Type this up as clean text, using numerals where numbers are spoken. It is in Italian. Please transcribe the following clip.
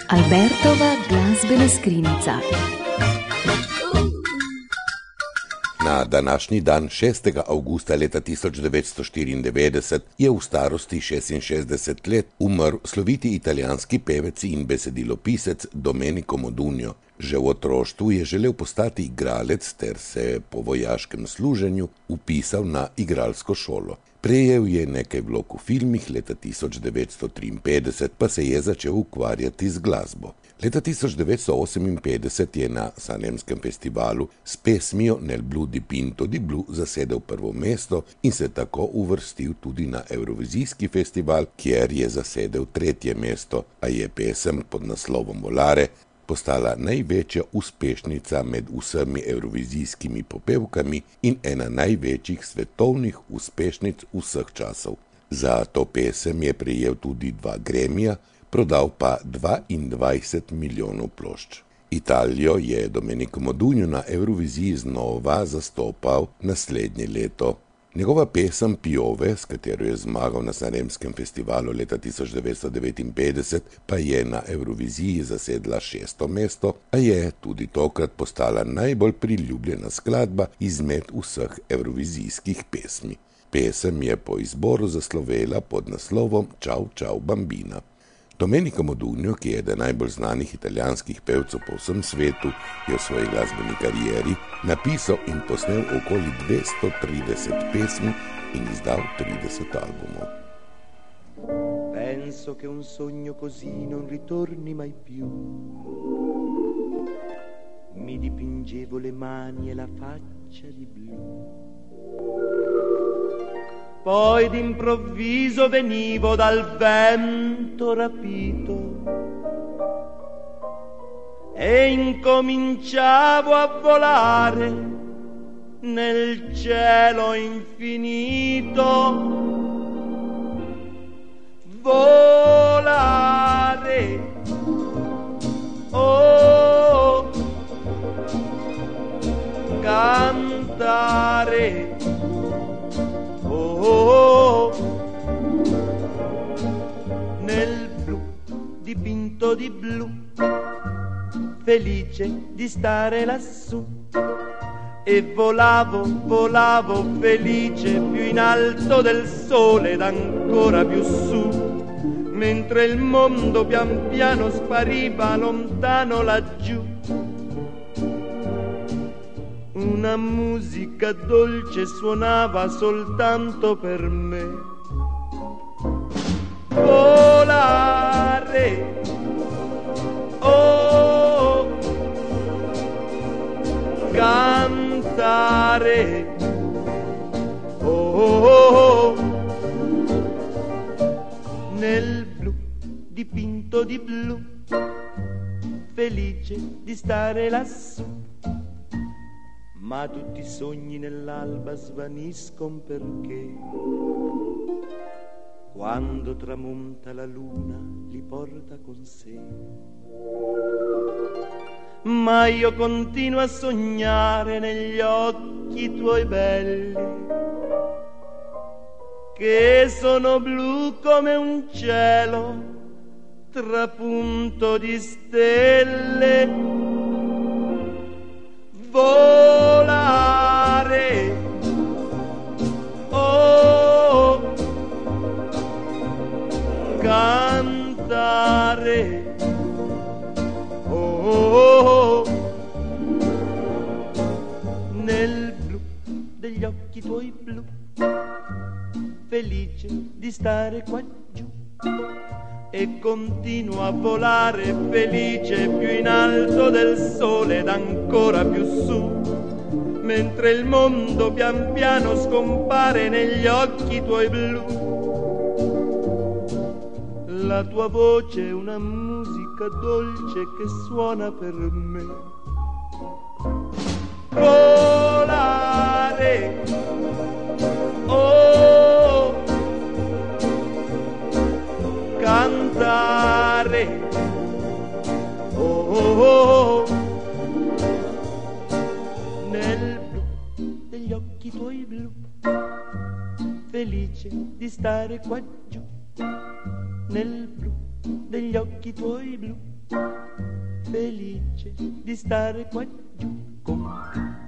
Albertova glazbena skrinjica. Na današnji dan 6. avgusta leta 1994 je v starosti 66 let umrl sloviti italijanski pevec in besedilopisec Domenico Modugno. Že v otroštvu je želel postati igralec ter se po vojaškem služenju vpisal na igralsko šolo. Prejel je nekaj vlog v filmih, leta 1953 pa se je začel ukvarjati z glasbo. Leta 1958 je na Sanremskem festivalu s pesmijo Nel blu dipinto di blu zasedel prvo mesto in se tako uvrstil tudi na Evrovizijski festival, kjer je zasedel tretje mesto, a je pesem pod naslovom Volare postala največja uspešnica med vsemi evrovizijskimi popevkami in ena največjih svetovnih uspešnic vseh časov. Za to pesem je prejel tudi 2 Gramija, prodal pa 22 milijonov plošč. Italijo je Domenico Modugno na Evroviziji znova zastopal naslednje leto. Njegova pesem Piove, s katero je zmagal na Sanremskem festivalu leta 1959, pa je na Evroviziji zasedla 6. mesto, a je tudi tokrat postala najbolj priljubljena skladba izmed vseh evrovizijskih pesmi. Pesem je po izboru zaslovela pod naslovom Ciao ciao bambina. Domenico Modugno, ki je eden najbolj znanih italijanskih pevcev po vsem svetu, je v svoji glasbeni karieri napisal in posnel okoli 230 pesmi in izdal 30 albumov. Penso che un sogno così non ritorni mai più. Mi dipingevo le mani e la faccia di blu. Poi d'improvviso venivo dal vento rapito e incominciavo a volare nel cielo infinito. Volare, oh, cantare. Oh, nel blu dipinto di blu, felice di stare lassù, e volavo, volavo felice più in alto del sole ed ancora più su, mentre il mondo pian piano spariva lontano laggiù. Una musica dolce suonava soltanto per me. Volare, oh, cantare, oh, nel blu dipinto di blu, felice di stare lassù. Ma tutti i sogni nell'alba svaniscono perché quando tramonta la luna li porta con sé. Ma io continuo a sognare negli occhi tuoi belli, che sono blu come un cielo trapunto di stelle. Volare, oh, cantare, oh, nel blu degli occhi tuoi blu, felice di stare qua giù, e continuo a volare felice più in alto del sole ed ancora più su, mentre il mondo pian piano scompare negli occhi tuoi blu. La tua voce è una musica dolce che suona per me. Volare, oh, cantare, oh, nel blu degli occhi tuoi blu, felice di stare qua giù, nel blu degli occhi tuoi blu, felice di stare qua giù con te.